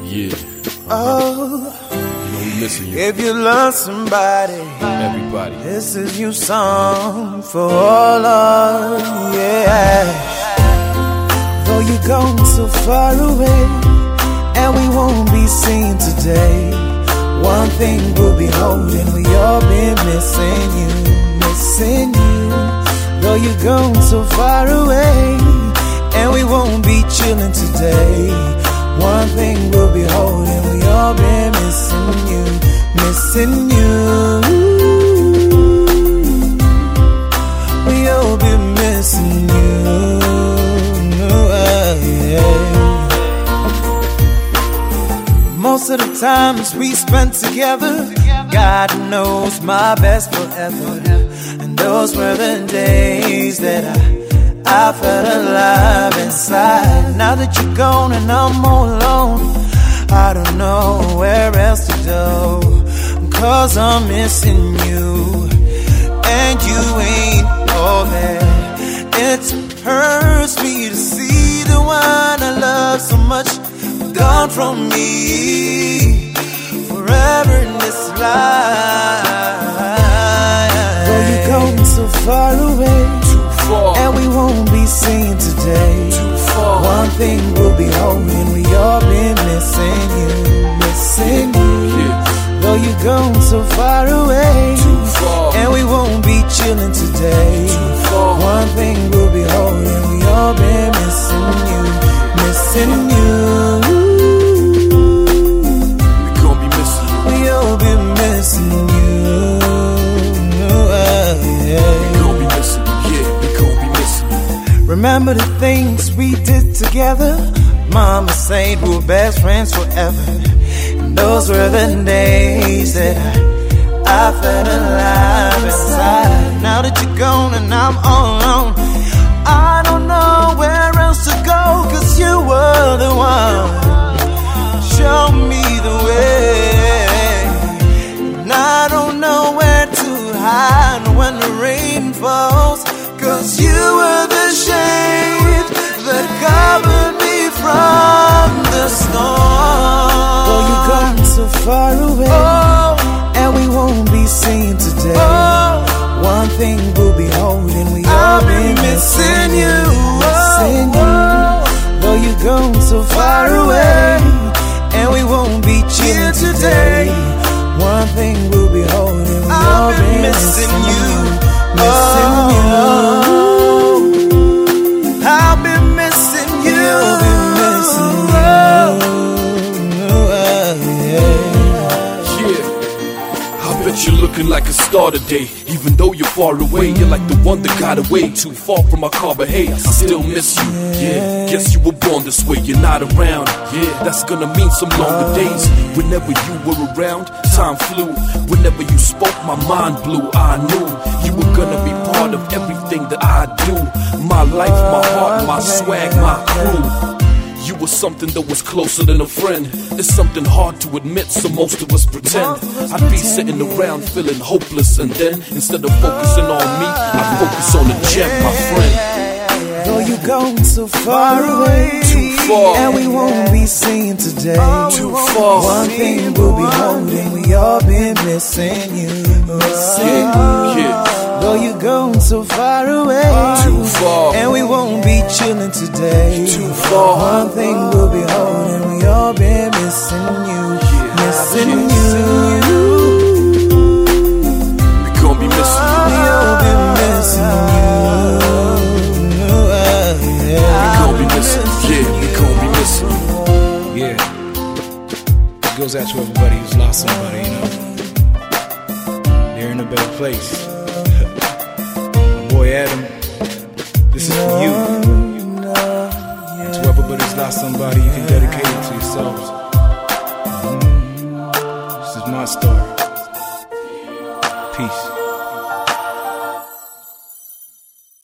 Yeah. Oh, You know we missing you. if you love somebody, Everybody. this is your song for all of you, yeah. Though you're gone so far away, and we won't be seen today, one thing we'll be holding, we all been missing you, missing you. Though you're gone so far away, and we won't be chilling today, one thing we'll be holding, we all been missing you, missing you. We all been missing you, yeah. Most of the times we spent together, God knows my best forever. And those were the days that I felt alive inside. Now that you're gone and I'm all alone, I don't know where else to go, 'cause I'm missing you, and you ain't all that. It hurts me to see the one I love so much gone from me, forever in this life. Though you're gone so far away, and we won't be seen today, one thing we'll be holding, we all been missing you, missing you. Though you're gone so far away, and we won't be chilling today, one thing we'll be holding, we all been missing you, missing you. We gon' be missing you. We all been missing you, yeah. We gon' be missing you. Yeah, we gon' be missing you. Remember the things we did together? Mama said we were best friends forever. And those were the days that I felt alive inside. Now that you're gone and I'm all alone, I don't know where else to go, 'cause you were the one. Show me the way, and I don't know where to hide when the rain falls, 'cause you were the shade that covered me from the storm. Though you're gone so far away, and we won't be seen today, one thing we'll be holding, we all been missing you, missing you. Though you're gone so far away, and we won't be chilling today, one thing we'll be holding, we all been missing you, missing you. I've been missing you, been missing you, Yeah. I bet you're looking like a star today. Even though you're far away, you're like the one that got away. Too far from my car, but hey, I still miss you. Yeah, guess you were born this way, you're not around. Yeah, that's gonna mean some longer days. Whenever you were around, time flew. Whenever you spoke, my mind blew. I knew you were gonna be part of everything that I do. My life, my heart, my swag, my crew. You were something that was closer than a friend. It's something hard to admit, so most of us pretend. I'd be sitting around feeling hopeless, and then instead of focusing on me, I'd focus on the gem, my friend. Though you're gone so far away, Too far, and we won't be seen today, too far. one thing we'll be holding, we all been missing you, missing Yeah, you. yeah. Though you're gone so far away, Too far, and we won't be chilling today, too far. one thing we'll be holding, we all been missing you, missing you. We gon' be missing you. We all been missing you. We gon' be missing you. Yeah, we gon' be missing you. Yeah. It goes out to everybody who's lost somebody, you know. They're in a better place. My boy Adam, this is for you. And to everybody who's lost somebody, you can dedicate it to yourselves. This is my story. Peace.